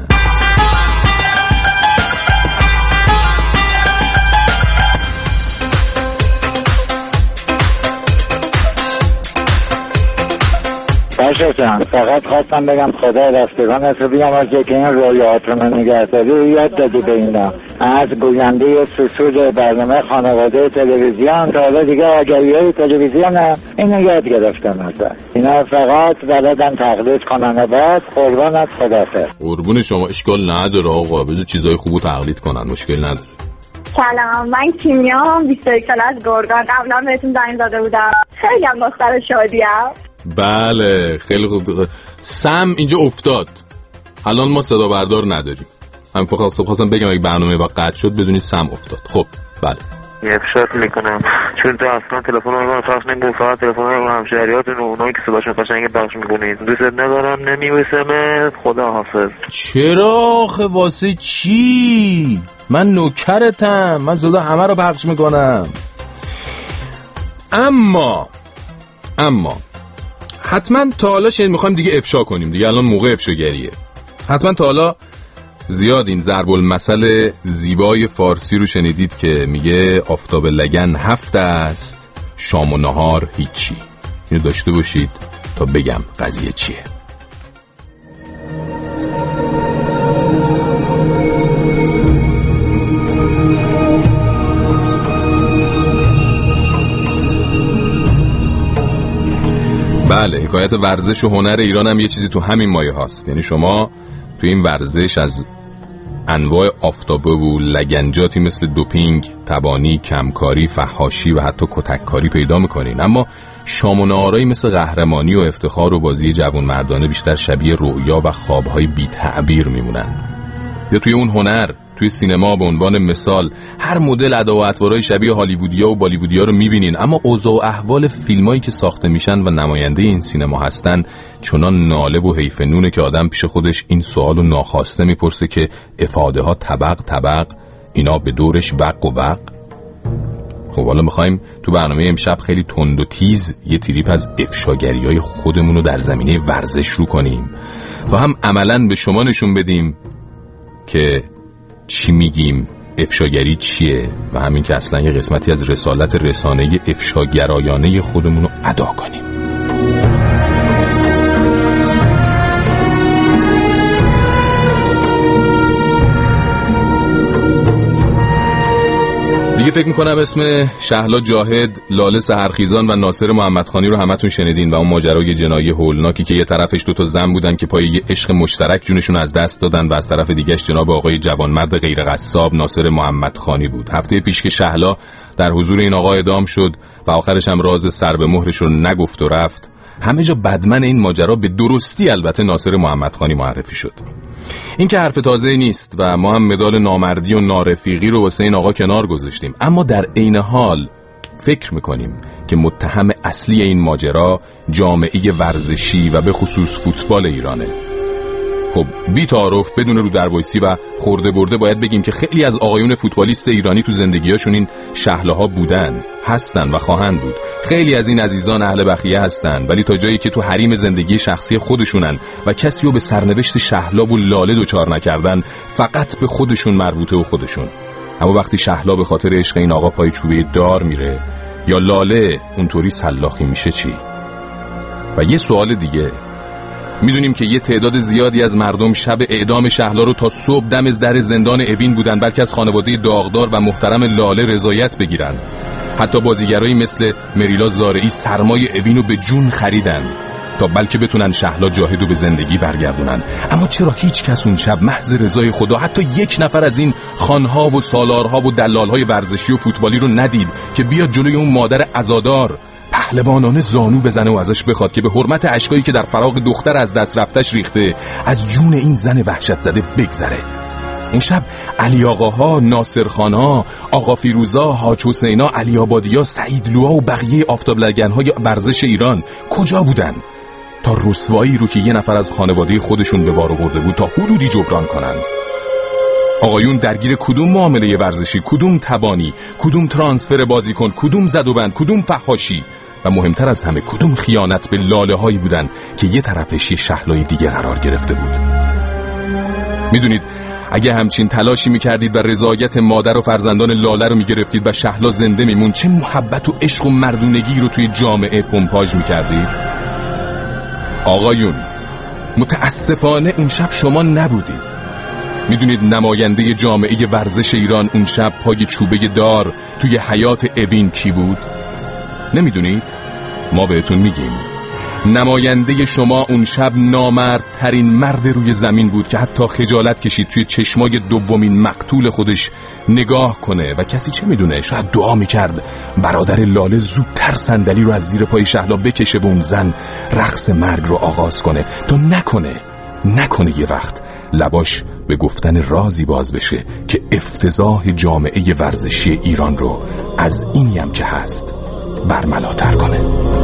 باشه جان، فقط خواستم بگم خدا رستگانت رو بیامرزه که این رویات رو نگهداری یاد دادی به اینا. از گوینده سسود برنامه خانواده تلویزیون تا حالا دیگه آگهی های تلویزیون هم اینو یاد گرفتم ازن. اینا فقط بلدن تقلید کنن و بعد قربانت خدافظ. قربون شما، اشکال نداره آقا، بذار چیزای خوبو تقلید کنن، مشکل نداره. سلام، من کیمیام، بیست و یک ساله از گرگان. قبلا بهتون زنگ داده بودم، خیلی هم دختر شادیم. بله خیلی خوب. سم اینجا افتاد، الان ما صدا بردار نداریم. من فقط خواستم بگم اگه برنامه با قطع شد بدونید سم افتاد. خب بله افشات میکنم چون تو اصلا تلفن رو پخش نمی‌کنی، فقط تلفن رو همشهریاتون و اونایی که صداشون قشنگه پخش می‌کنید. دوست ندارم، نمی‌وسمت، خدا حافظ. چرا آخه واسه چی؟ من نوکرتم، من صدا همه رو پخش میکنم. اما اما حتما تا حالا شاید میخوایم دیگه افشا کنیم دیگه، الان موقع افشاگریه. حتما تا حالا زیاد این ضرب المثل زیبای فارسی رو شنیدید که میگه آفتاب لگن هفت است، شام و نهار هیچی. اینو داشته باشید تا بگم قضیه چیه. بله، حکایت ورزش و هنر ایران هم یه چیزی تو همین مایه هاست. یعنی شما تو این ورزش از انواع آفتابه و لگنجاتی مثل دوپینگ، تبانی، کمکاری، فحاشی و حتی کتککاری پیدا میکنین، اما شام و نهارایی مثل قهرمانی و افتخار و بازی جوان مردانه بیشتر شبیه رؤیا و خوابهای بی تعبیر میمونن. یا توی اون هنر، توی سینما به عنوان مثال هر مدل ادا و اطوارهای شبیه هالیوودیا و بالیوودیا رو میبینین، اما اوضاع و احوال فیلمایی که ساخته میشن و نماینده این سینما هستن چنان ناله و حیف نونه که آدم پیش خودش این سوالو ناخواسته میپرسه که افاده ها طبق طبق، اینا به دورش وق و وق. خب حالا میخوایم تو برنامه امشب خیلی تند و تیز یه تریپ از افشاگری‌های خودمون رو در زمینه ورزش رو کنیم و هم عملاً به شما نشون بدیم که چی میگیم، افشاگری چیه و همین که اصلا یه قسمتی از رسالت رسانه افشاگرایانه خودمون رو ادا کنیم. دیگه دیگه فکر میکنم اسم شهلا جاهد، لاله سحرخیزان و ناصر محمدخانی رو همتون شنیدین و اون ماجرای جنایی هولناکی که یه طرفش دو تا زن بودن که پای یه عشق مشترک جونشون از دست دادن و از طرف دیگهش جناب آقای جوانمرد غیر قصاب ناصر محمدخانی بود. هفته پیش که شهلا در حضور این آقا اعدام شد و آخرش هم راز سر به مهرش رو نگفت و رفت، همه جا بدمن این ماجرا به درستی البته ناصر محمدخانی معرفی شد. این که حرف تازه نیست و ما هم مدال نامردی و نارفیقی رو واسه این آقا کنار گذاشتیم، اما در عین حال فکر میکنیم که متهم اصلی این ماجرا جامعه ورزشی و به خصوص فوتبال ایرانه. خب بی تعارف بدون رو دربایسی و خورده برده باید بگیم که خیلی از آقایون فوتبالیست ایرانی تو زندگیاشون این شهلاها بودن، هستن و خواهند بود. خیلی از این عزیزان اهل بخیه هستن، ولی تا جایی که تو حریم زندگی شخصی خودشونن و کسی رو به سرنوشت شهلا و لاله دوچار نکردن، فقط به خودشون مربوطه و خودشون. اما وقتی شهلا به خاطر عشق این آقا پای چوبه دار میره یا لاله اونطوری سلاخی میشه چی؟ و یه سوال دیگه، میدونیم که یه تعداد زیادی از مردم شب اعدام شهلا رو تا صبح دم از در زندان اوین بودن بلکه از خانواده داغدار و محترم لاله رضایت بگیرن. حتی بازیگرایی مثل مریلا زارعی سرمای اوین رو به جون خریدن تا بلکه بتونن شهلا جاهد رو به زندگی برگردونن. اما چرا هیچ کس اون شب محض رضای خدا حتی یک نفر از این خانها و سالارها و دلالهای ورزشی و فوتبالی رو ندید که بیاد جلوی اون مادر عزادار پهلوانانه زانو بزنه و ازش بخواد که به حرمت اشکایی که در فراق دختر از دست رفتش ریخته از جون این زن وحشت زده بگذره؟ اون شب علی آقاها، ناصر خانا، آقا فیروزا، حاج حسینا، علی آبادیا، سعید لوا و بقیه آفتاب لگن‌های ورزش ایران کجا بودن تا رسوایی رو که یه نفر از خانواده خودشون به بار آورده بود تا حدودی جبران کنن؟ آقایون درگیر کدوم معامله ورزشی، کدوم تبانی، کدوم ترانسفر بازیکن، کدوم زد و بند، کدوم فحاشی و مهمتر از همه کدوم خیانت به لاله هایی بودن که یه طرفش یه شهلای دیگه قرار گرفته بود؟ میدونید اگه همچین تلاشی میکردید و رضایت مادر و فرزندان لاله رو میگرفتید و شهلا زنده میمون، چه محبت و عشق و مردونگی رو توی جامعه پمپاژ میکردید؟ آقایون متاسفانه اون شب شما نبودید. میدونید نماینده جامعه ورزش ایران اون شب پای چوبه دار توی حیات اوین کی بود؟ نمیدونید؟ ما بهتون میگیم. نماینده شما اون شب نامردترین مرد روی زمین بود که حتی خجالت کشید توی چشمای دومین مقتول خودش نگاه کنه و کسی چه میدونه شاید دعا میکرد برادر لاله زودتر صندلی رو از زیر پای شهلا بکشه به اون زن رقص مرگ رو آغاز کنه تا نکنه نکنه یه وقت لباش به گفتن رازی باز بشه که افتضاح جامعه ورزشی ایران رو از اینی هم که هست برملاتر کنه.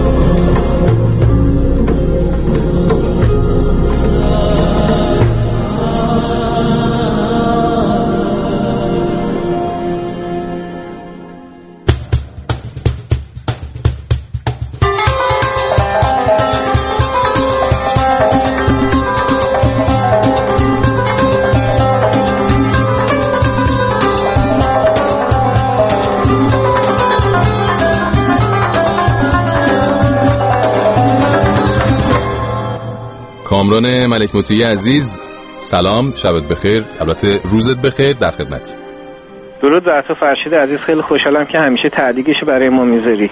کامران ملک مطیعی عزیز، سلام، شبت بخیر، البته روزت بخیر، در خدمتی. درود بر تو فرشید عزیز، خیلی خوشحالم که همیشه تعلیقش برای ما میذاری.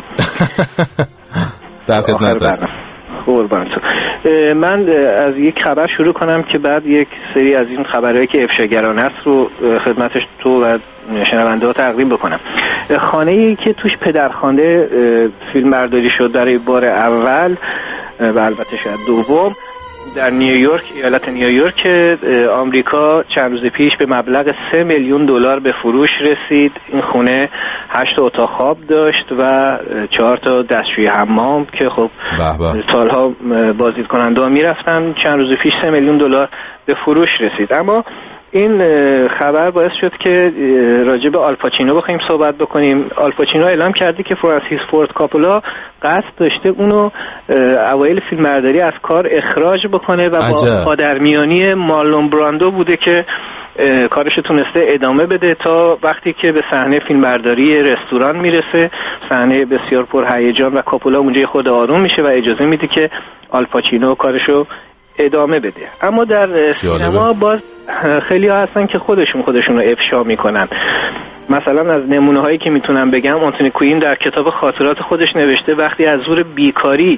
در خدمت هست. قربان تو. من از یک خبر شروع کنم که بعد یک سری از این خبرهایی که افشاگرانه است رو خدمتش تو و شنونده ها تقدیم بکنم. خانه‌ای که توش پدرخوانده فیلم برداری شد برای بار اول و البته شاید دوم در نیویورک، ایالت نیویورک آمریکا، چند روز پیش به مبلغ سه میلیون دلار به فروش رسید. این خونه هشت اتاق خواب داشت و چهار تا دستشوی حمام که خب سالها بازدیدکننده میرفتن. چند روز پیش سه میلیون دلار به فروش رسید. اما این خبر باعث شد که راجع به آلپاچینو بخوایم صحبت بکنیم. آلپاچینو اعلام کرده که فرانسیس فورد کاپولا قصد داشته اونو اوایل فیلمبرداری از کار اخراج بکنه و با پادرمیانی مارلون براندو بوده که کارش تونسته ادامه بده تا وقتی که به صحنه فیلمبرداری رستوران میرسه، صحنه بسیار پرهیجان و کاپولا اونجا خود آروم میشه و اجازه میده که آلپاچینو کارشو ادامه بده. اما در سینما باز خیلی ها هستن که خودشون خودشون رو افشا میکنن. مثلا از نمونه هایی که میتونم بگم، آنتونی کوین در کتاب خاطرات خودش نوشته وقتی از زور بیکاری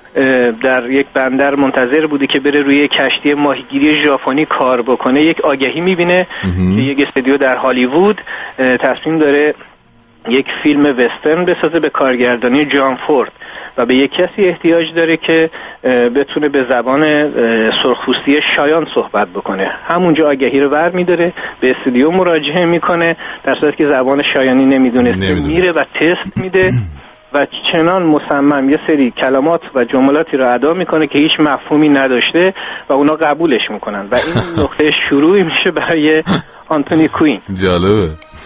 در یک بندر منتظر بوده که بره روی کشتی ماهیگیری ژاپنی کار بکنه، یک آگهی میبینه که یک استودیو در هالیوود تصمیم داره یک فیلم وسترن بسازه به کارگردانی جان فورد و به یک کسی احتیاج داره که بتونه به زبان سرخپوستی شایان صحبت بکنه. همونجا آگهی رو برمی‌داره، به استودیو مراجعه میکنه، در صورتی که زبان شایانی نمیدونسته میره و تست میده و چنان مصمم یه سری کلمات و جملاتی رو ادا میکنه که هیچ مفهومی نداشته و اونا قبولش میکنن و این نقطه شروعی میشه برای آنتونی کوین. جالبه.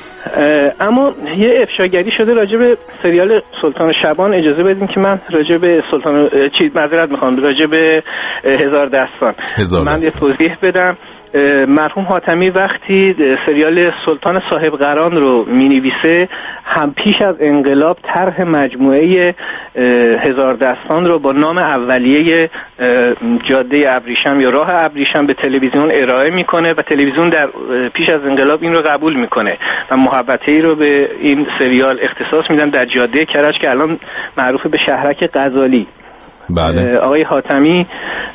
اما یه افشاگری شده راجع به سریال سلطان شبان. اجازه بدین که من راجع به سلطان چی معذرت میخوام راجع به هزار دستان من یه توضیح بدم. مرحوم حاتمی وقتی سریال سلطان صاحب قران رو مینویسه، هم پیش از انقلاب طرح مجموعه هزار دستان رو با نام اولیه جاده ابریشم یا راه ابریشم به تلویزیون ارائه میکنه و تلویزیون در پیش از انقلاب این رو قبول میکنه و محبته‌ای رو به این سریال اختصاص میدن در جاده کرج که الان معروف به شهرک غزالی. بله. آقای حاتمی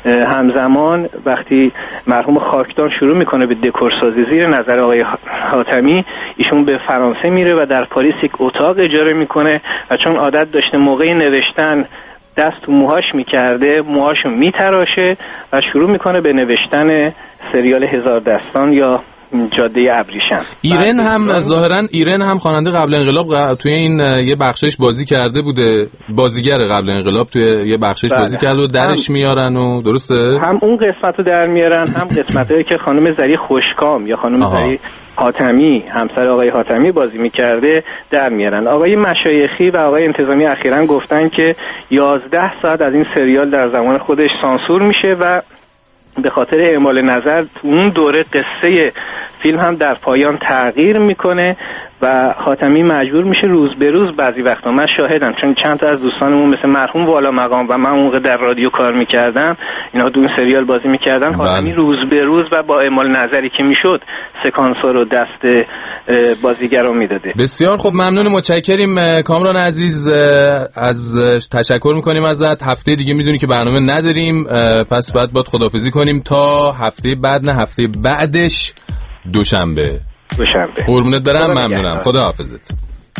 همزمان وقتی مرحوم خاکدان شروع میکنه به دکورسازی زیر نظر آقای حاتمی، ایشون به فرانسه میره و در پاریس یک اتاق اجاره میکنه و چون عادت داشته موقع نوشتن دست تو موهاش میکرده، موهاشو میتراشه و شروع میکنه به نوشتن سریال هزار دستان یا جاده ابریشم. ایرن هم ظاهرا ایرن هم خواننده قبل انقلاب توی این یه بخشش بازی کرده بوده، بازیگر قبل انقلاب توی یه بخشش بله. بازی کرده و درش هم میارن و درسته؟ هم اون قسمت رو در میارن، هم قسمتایی که خانم زری خوشکام یا خانم آها. زری حاتمی همسر آقای حاتمی بازی میکرده در میارن. آقای مشایخی و آقای انتظامی اخیراً گفتن که یازده ساعت از این سریال در زمان خودش سانسور میشه و به خاطر اعمال نظر تو اون دوره قصه فیلم هم در پایان تغییر میکنه و حاتمی مجبور میشه روز به روز بعضی وقتا، من شاهدم چون چند تا از دوستانمون مثل مرحوم والا مقام و من اون موقع در رادیو کار میکردم، اینا دو این سریال بازی میکردن، حاتمی روز به روز و با اعمال نظری که میشد سکانس‌ها رو دست بازیگران میداده. بسیار خب، ممنون، متشکریم کامران عزیز، از تشکر میکنیم ازت. هفته دیگه میدونی که برنامه نداریم، پس بعد باید خداحافظی کنیم تا هفته بعد، نه هفته بعدش دوشنبه. دوشنبه. قربونت برم، ممنونم. خدا حافظت.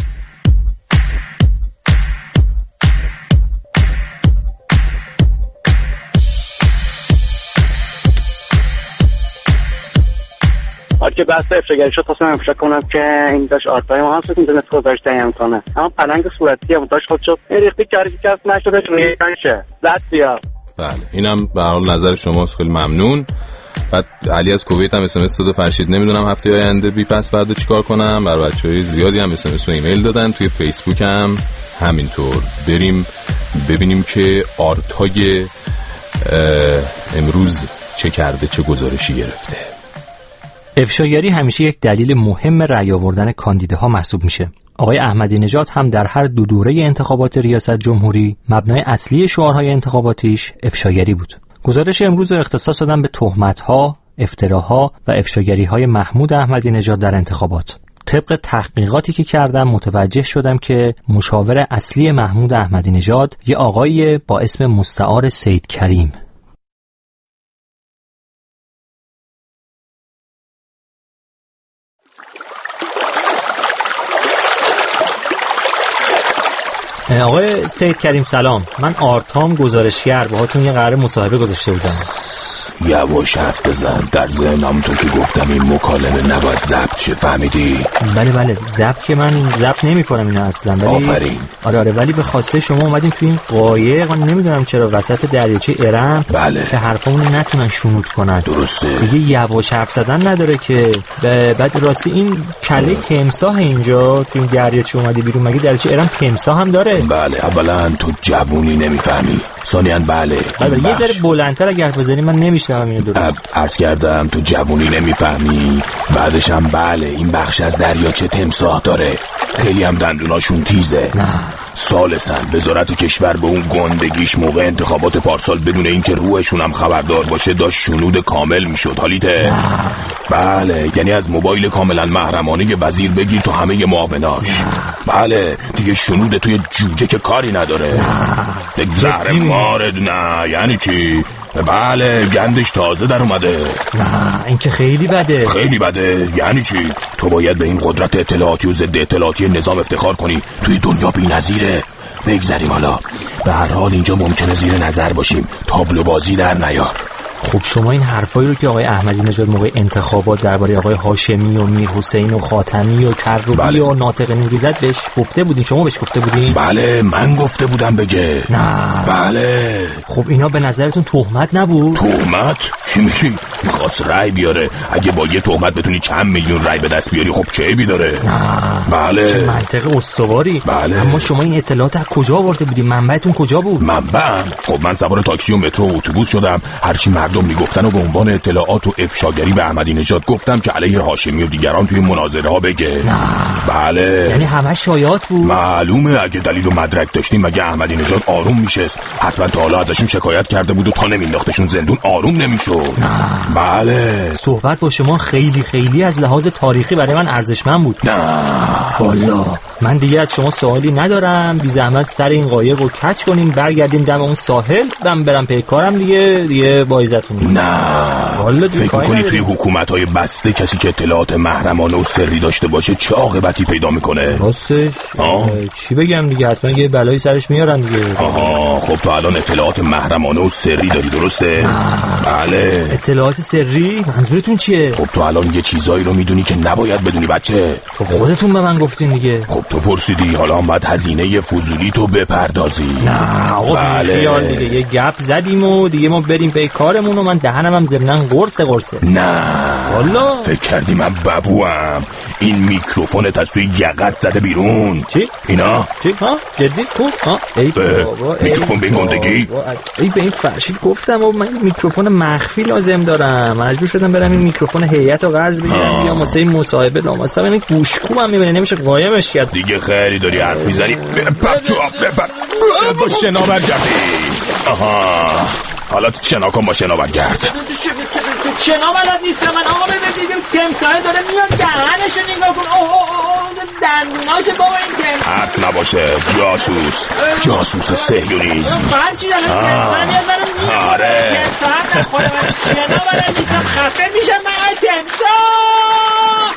آره که بحث افشاگری شد، خواستم افشا کنم که این داشت آرتای ما هم سوید اینترنت گذاشت تیم کنه، اما پلنگ صورتی هم داشت خودشو این ریختی کاری که کس نشده چون شه زد بیا. بله، اینم به حال نظر شماست، خیلی ممنون. بعد علی از کویت هم اس ام اس داده، فرشید نمیدونم هفته آینده بی پس فردا چیکار کنم. بر بچه‌های زیادی هم اس ام اس و ایمیل دادن، توی فیسبوک هم همینطور. بریم ببینیم که آرتای امروز چه کرده، چه گزارشی گرفته. افشاگری همیشه یک دلیل مهم رأی آوردن کاندیداها محسوب میشه. آقای احمدی نژاد هم در هر دو دوره انتخابات ریاست جمهوری مبنای اصلی شعارهای انتخاباتیش افشاگری بود. گزارش امروز رو اختصاص دادن به تهمت‌ها، افتراها و افشاگری‌های محمود احمدی نژاد در انتخابات. طبق تحقیقاتی که کردم متوجه شدم که مشاور اصلی محمود احمدی نژاد یه آقای با اسم مستعار سید کریم. آقای سید کریم سلام، من آرتام گزارشگر باهاتون یه قرار مصاحبه گذاشته بودم. یواش حرف بزن، در ذهنم تو که گفتم این مکالمه نباید ضبط شه، فهمیدی؟ بله بله، ضبط که من ضبط نمی‌کنم اینا اصلا، ولی آفرین. آره آره، ولی به خواسته شما اومدیم تو این قایق، نمیدونم چرا وسط دریاچه ارم، بله، که حرفمون نتونن شنود کنن. درسته دیگه یواش حرف زدن نداره که. بعد راستی این کله تمساح اینجا تو این دریاچه اومده بیرون، مگه دریاچه ارم تمساح هم داره؟ بله، اولا تو جوونی نمیفهمی، ثانیاً بله بله یه ذره بلندتر اگر حرف بزنی من نمیشنوم اینو درست. عرض کردم تو جوونی نمیفهمی، بعدش هم بله این بخش از دریاچه تمساح داره، خیلی هم دندوناشون تیزه. نه سالسن وزارت کشور به اون گندگیش موقع انتخابات پارسال بدون اینکه روحشون هم خبردار باشه داشت شنود کامل میشد. حالیته؟ بله، یعنی از موبایل کاملا محرمانه وزیر بگیر تو همه معاوناش. بله دیگه شنود توی جوجه که کاری نداره. زهر مارد. نه یعنی چی؟ بله گندش تازه در اومده. نه این که خیلی بده. خیلی بده یعنی چی؟ تو باید به این قدرت اطلاعاتی و ضد اطلاعاتی نظام افتخار کنی. توی دنیا بی‌نظیره. بگذریم حالا، به هر حال اینجا ممکنه زیر نظر باشیم، تابلو بازی در نیار. خب شما این حرفایی رو که آقای احمدی نژاد موقع انتخابات درباره آقای هاشمی و میر حسین و خاتمی و کروبی بله. و ناطق نوری زد بهش گفته بودین؟ شما بهش گفته بودین؟ بله من گفته بودم بگه. نه بله. خب اینا به نظرتون تهمت نبود؟ تهمت؟ چی میشی؟ میخواست رای بیاره. اگه با یه تهمت بتونی چند میلیون رای به دست بیاری خب چه عیبی داره؟ نه بله. چه منطق استواری. بله. اما شما این اطلاعات از کجا آورده بودین؟ منبعتون کجا بود؟ منبع؟ خب من سوار تاکسی و مترو و اتوبوس شدم، هرچی مردم میگفتن و به عنوان اطلاعات و افشاگری به احمدی نژاد گفتم که علیه هاشمی و دیگران توی مناظره ها بگه. نه. بله. یعنی همه شایعات بود؟ معلومه. اگه دلیل و مدرک داشتیم مگه احمدی نژاد آروم میشست؟ حتما تا حالا ازشون شکایت کرده بود و تا نمینداختشون زندون آروم نمیشد. نه. بله. صحبت با شما خیلی خیلی از لحاظ تاریخی برای من ارزشمند بود. نه. والا من دیگه از شما سوالی ندارم. بی زحمت سر این قایق رو کج کنیم برگردیم دم اون ساحل، من برم پی کارم دیگه. دیگه با عزتون. نه. والا فکر کنی توی حکومت‌های بسته کسی که اطلاعات محرمانه و سری داشته باشه چه عاقبتی پیدا میکنه؟ راستش چی بگم دیگه، حتما یه بلایی سرش میارن دیگه. آها خب تو الان اطلاعات محرمانه و سری داری درسته؟ بله. اطلاعات سری منظورتون چیه؟ خب تو الان یه چیزایی رو میدونی که نباید بدونی بچه. خب خودتون به من گفتین دیگه. خب تو پرسیدی، حالا هم باید هزینه فضولی تو بپردازی. نه آقا بله. خیال دیگه یه گپ زدیم و دیگه ما بریم پی کارمون و من دهنم هم ضمناً قرص قرصه. نه والا فکر کردی من ببوام؟ این میکروفونت از توی یقت زده بیرون. چی؟ اینا چی؟ ها؟ جدی؟ خوب؟ ها؟ ای بابا میکروفون به این گندگی؟ ای به این فرشید گفتم و من میکروفون مخفی لازم دارم، مجبور شدم برم این میکروفون هیئت رو قرض بگیرم یا واسه این مصاحبه لامصب این گوشکوبم میبینه نمیشه قایمش کرد. دیگه خیلی داری حرف میزنی. بپر تو آب بپر با شناور گردی. آها حالا شنا کن با شناور گرد. شنا بلد نیستم من آقا. ببینید تمساح داره میاد دهنشو نگاه کن. اوه اوه دندوناشه بابا این تمساح. حرف نباشه جاسوس. جاسوس صهیونیسم. من چی دارم تمساح میاد برم میاد. آره تمساح خود من شنا بلد نیستم خفه میشم من تمساح.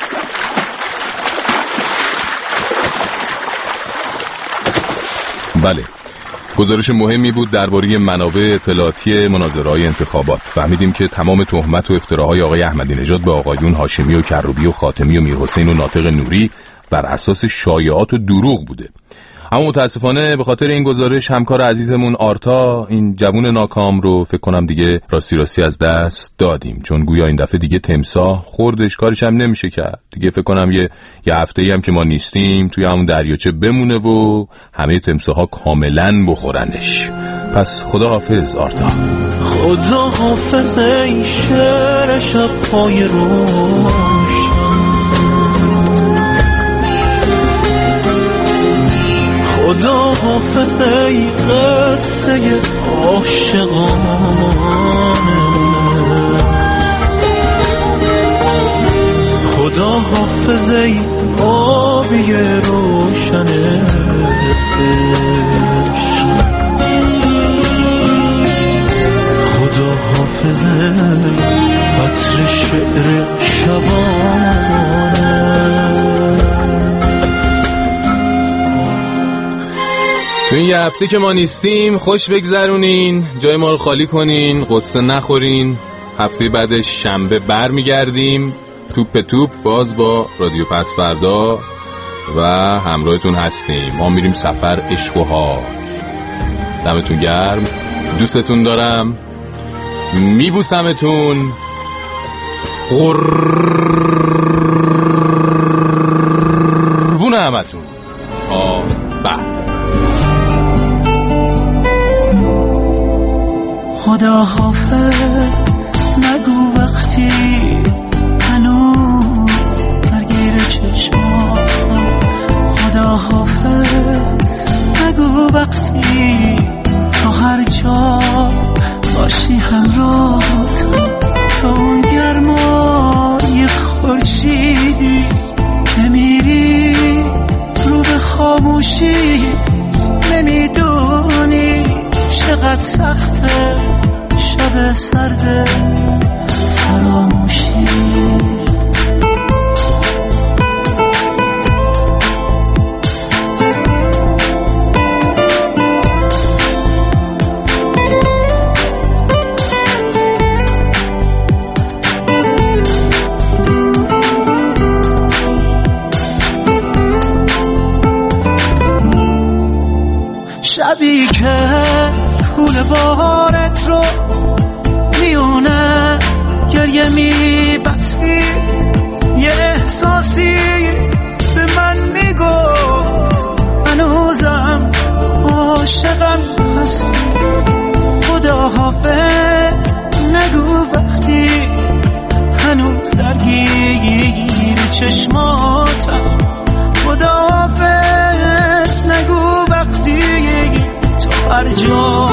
بله گزارش مهمی بود درباره منابع اطلاعاتی مناظره‌های انتخابات. فهمیدیم که تمام تهمت و افتراهای آقای احمدی نژاد به آقایون هاشمی و کروبی و خاتمی و میر حسین و ناطق نوری بر اساس شایعات و دروغ بوده. اما متاسفانه به خاطر این گزارش همکار عزیزمون آرتا این جوون ناکام رو فکر کنم دیگه راستی راستی از دست دادیم، چون گویا این دفعه دیگه تمساح خوردش کارش هم نمیشه کرد دیگه. فکر کنم یه یه هفته‌ای هم که ما نیستیم توی همون دریاچه بمونه و همه تمساح‌ها کاملا بخورنش. پس خدا حافظ آرتا. خدا حافظ ای شعر شب پای روش، خدا حافظ ای قصه عاشقانه، خدا حافظ ای آبی روشنه، خدا حافظ ای عطر شعر شبانه. تو این یه هفته که ما نیستیم خوش بگذرونین، جای ما رو خالی کنین، قصه نخورین. هفته بعدش شنبه بر میگردیم توپ توپ باز با رادیو پسفردا و همراهتون هستیم. ما میریم سفر عشق و ها. دمتون گرم، دوستتون دارم، میبوسمتون. قربون همتون تا بعد. خدا حافظ نگو وقتی هنوز درگیر چشماتم، خدا حافظ نگو دیدی که میری رو به خاموشی، نمیدونی چقدر سخته شب سرد فراموشی. شبی که کول بارت رو میونه گریه میبستی، یه احساسی به من میگفت هنوزم عاشقم هستی. خدا حافظ نگو وقتی هنوز درگیر چشماتم. خدا حافظ نگو وقتی تو هر جا